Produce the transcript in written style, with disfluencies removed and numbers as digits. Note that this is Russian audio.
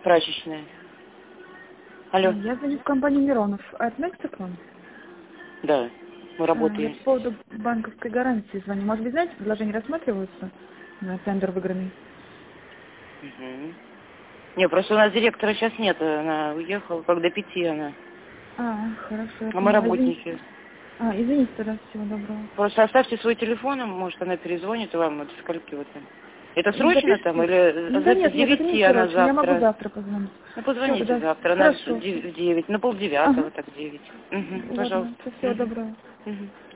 прачечная. Алло. Я звоню в компанию Миронов. А это относится к вам? Да, мы Я работаем. по поводу банковской гарантии звоню. Может быть, знаете, предложения рассматриваются на тендер выигранный? Угу. Не, просто у нас директора сейчас нет, она уехала, как до 5 она. Хорошо, я А мы поняла. работники. Извините тогда, всего доброго. Просто оставьте свой телефон, может она перезвонит вам, вот скольки вот там. Это срочно там Запишите. или Да с нет, это не 9 она срочно. Я могу завтра? завтра позвонить. Ну, Все, позвоните тогда завтра, она в хорошо. 9, на полдевятого, Ага. так 9. Угу, Ладно, пожалуйста. всего доброго. Угу.